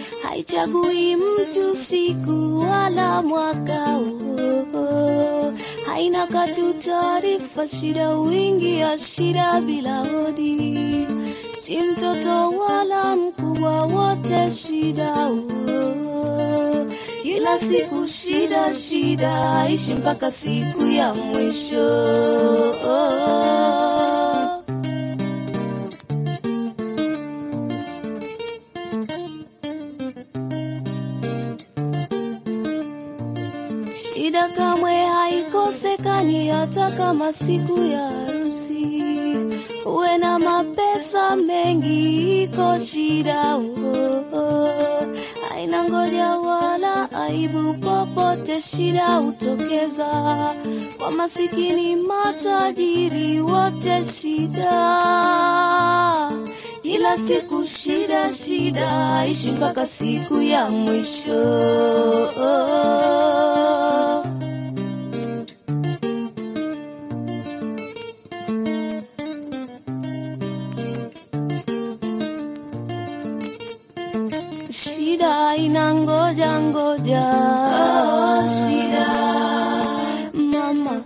haichagui mtu siku wala mwaka. Haina katu taarifa, shida wingi ya shida bila hodi. Si mtoto wala mkubwa, wote shida. Kila siku shida shida, ishi mpaka siku ya mwisho. Shida kamwe haikosekani hata kama siku ya harusi. Uwe na mapesa mengi, iko shida. Haina ngoja wala aibu, popote shida hutokeza. Kwa masikini matajiri, wote shida. Kila siku shida shida, ishi mpaka siku ya mwisho. Shida inangoja ngoja. Shida mama,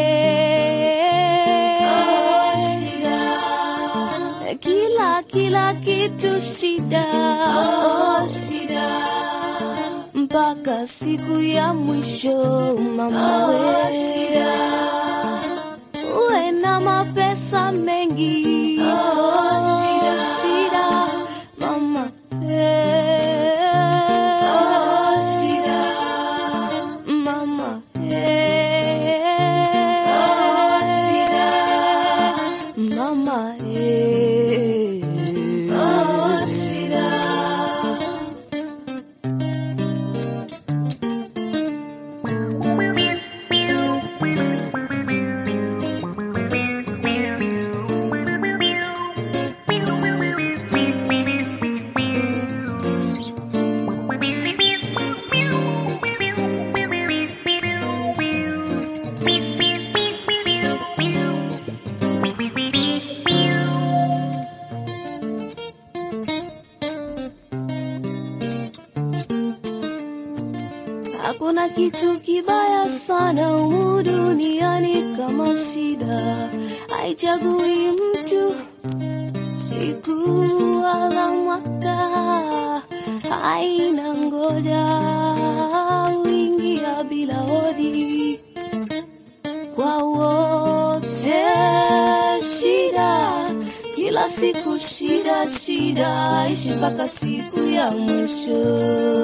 shida kila kitu shida. Shida mpaka siku ya mwisho mama we. Shida uwe na mapesa mengi. Shida shida mama, shida mama, shida mama, shida. Hakuna kitu kibaya sana humu duniani kama shida. Haichagui mtu siku wala mwaka. Haina ngoja wingia bila hodi. Kwa wote shida, kila siku shida shida, ishi mpaka siku ya mwisho.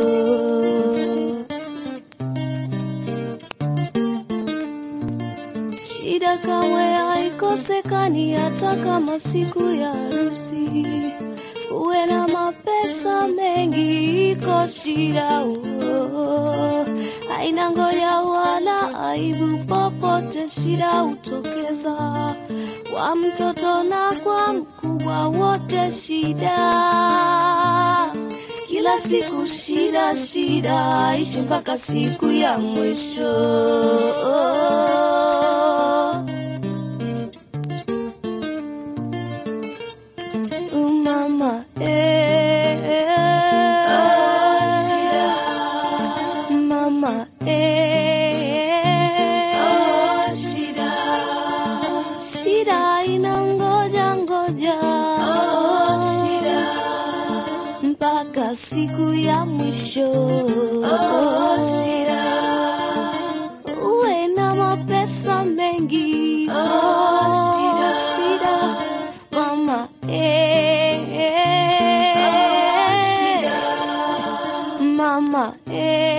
Shida kamwe haikosekani hata kama siku ya harusi. Uwe na mapesa mengi, iko shida. Haina ngoja wala aibu, popote shida hutokeza. Kwa mtoto na kwa mkubwa, wote shida. Kila siku shida shida, ishi mpaka siku ya mwisho. Mama, shida mama, shida shida inangoja ngoja. Shida mpaka siku ya mwisho. Shida uwe na mapesa mengi. Shida shida mama, shida mama,